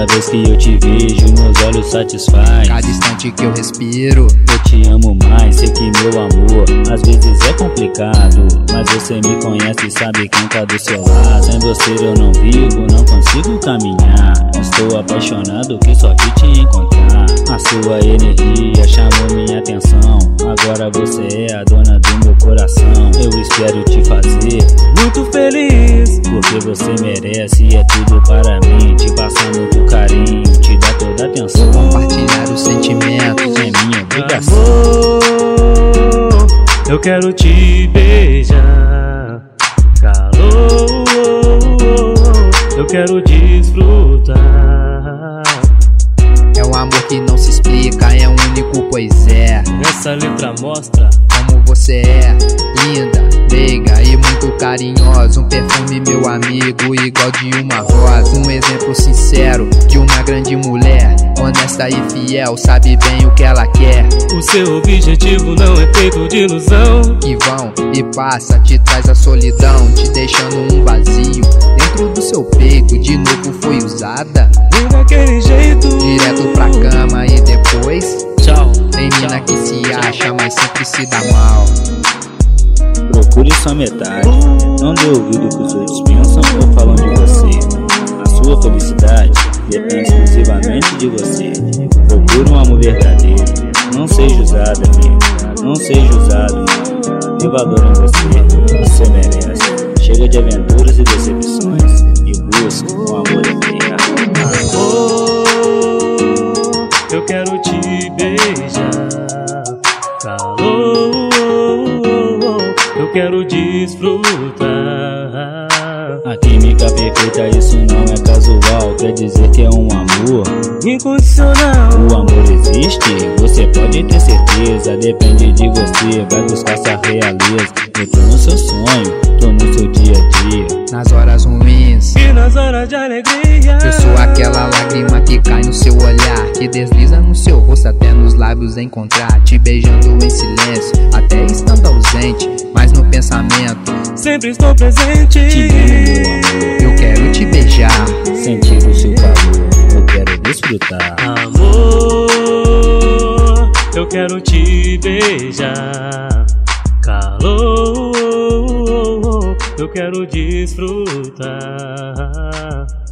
Cada vez que eu te vejo, meus olhos satisfaz. Cada instante que eu respiro, eu te amo mais, sei que meu amor às vezes é complicado, mas você me conhece e sabe quem tá do seu lado. Sem você eu não vivo, não consigo caminhar. Estou apaixonado que só que te encontrar. A sua energia chamou minha atenção. Agora você é a dona do meu coração. Eu espero te fazer muito feliz, porque você merece e é tudo para mim. Te passar muito carinho, te dar toda a atenção. compartilhar os sentimentos é minha obrigação. Amor, eu quero te beijar. Calor, eu quero desfrutar. É um amor que não se explica, é único, pois é. Essa letra mostra como você é, linda, meiga e muito carinhosa. Um perfume, meu amigo, igual de uma rosa. Um exemplo sincero de uma grande mulher, honesta e fiel, sabe bem o que ela quer. O seu objetivo não é feito de ilusão, que vão e passa, te traz a solidão, te deixando um vazio dentro do seu peito. De novo foi usada, vem daquele jeito, direto pra cama e depois tchau. Tem mina que se acha, mas sempre se dá mal. Procure sua metade, não dê ouvido que os outros pensam ou falam de você. A sua felicidade depende exclusivamente de você. Procure um amor verdadeiro, não seja usado, amigo. Não seja usado, mano. Dê valor em você, você merece. Chega de aventuras e decepções e busque um amor eterno. Amor, eu quero te beijar. Calor, eu quero desfrutar. A química perfeita, isso não é casual. Quer dizer que é um amor incondicional. O amor existe, você pode ter certeza. Depende de você, vai buscar sua realeza. Eu tô no seu sonho, tô no seu dia a dia. Nas horas ruins e nas horas de alegria, eu sou aquela lágrima que cai no seu olhar, que desliza no seu rosto até nos lábios encontrar. Te beijando em silêncio, até estando ausente, mas no pensamento sempre estou presente. Te amo, meu amor, eu quero te beijar, sentir o seu calor, eu quero desfrutar. Amor, eu quero te beijar. Calor, eu quero desfrutar.